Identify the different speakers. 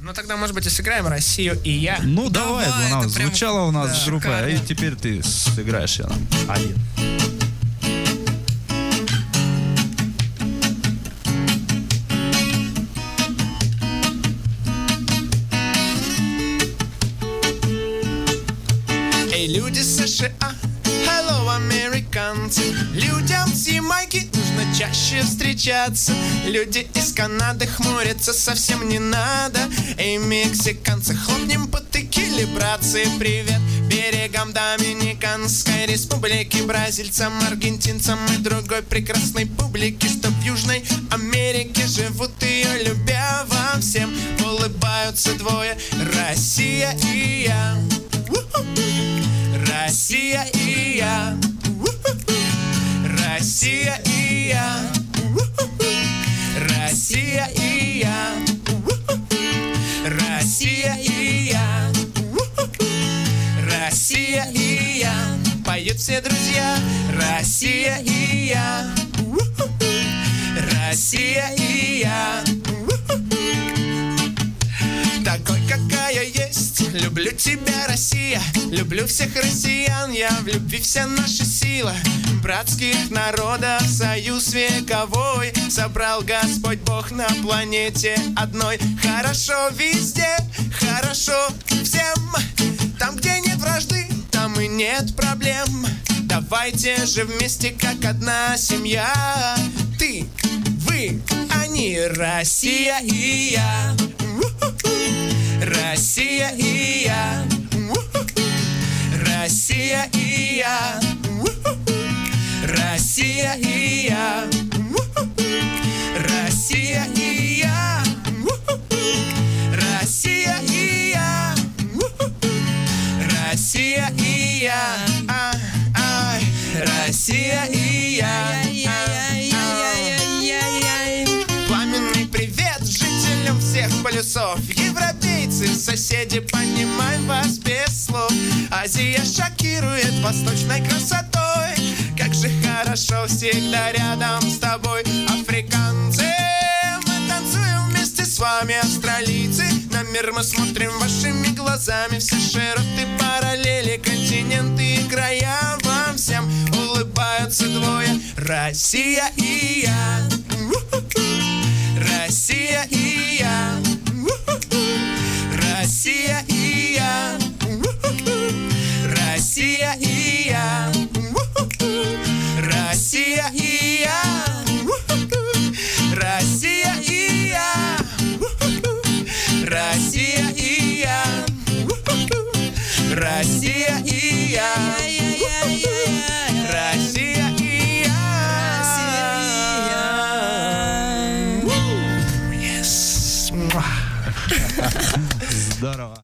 Speaker 1: Ну тогда, может быть, и сыграем «Россию и я».
Speaker 2: Ну давай,
Speaker 3: Давай, это прям
Speaker 2: звучала у нас группа,
Speaker 3: шикарно.
Speaker 2: и теперь ты сыграешь ее нам один.
Speaker 1: Эй, люди США, hello, американцы. Людям с Ямайки нужно чаще встречаться. Люди из Канады хмурятся совсем не надо. Эй, мексиканцы, хлопнем по текиле, братцы, привет. Берегам Доминиканской республики, бразильцам, аргентинцам и другой прекрасной публике, что в Южной Америке живут ее любя. Вам всем улыбаются двое: Россия и я. Россия и я. Россия и я. Россия и я. Россия и я. Россия и я. Поют все друзья. Россия и я. Россия и я. Такой, какая есть. Люблю тебя, Россия. Люблю всех россиян. Я в любви вся наша сила. Братских народов союз вековой собрал Господь Бог на планете одной. Хорошо везде, хорошо всем. Там, где нет вражды, там и нет проблем. Давайте же вместе, как одна семья. Ты, вы, они, Россия и я. Россия и я. Россия и я. Россия и я. Россия и я. Россия и я. Россия и я. Россия и я. Пламенный привет жителям всех полюсов. Европейцы, соседи, понимаем вас без слов. Азия шокирует восточной красотой. Как же хорошо всегда рядом с тобой. Африканцы, мы танцуем вместе с вами. Австралийцы, на мир мы смотрим вашими глазами. Все широты, параллели, континенты и края. Вам всем улыбаются двое: Россия и я. Россия и я. Россия и я. Россия и я. Россия и я. Россия и я. Россия и я. Россия и я. Россия и я.
Speaker 2: Здорово.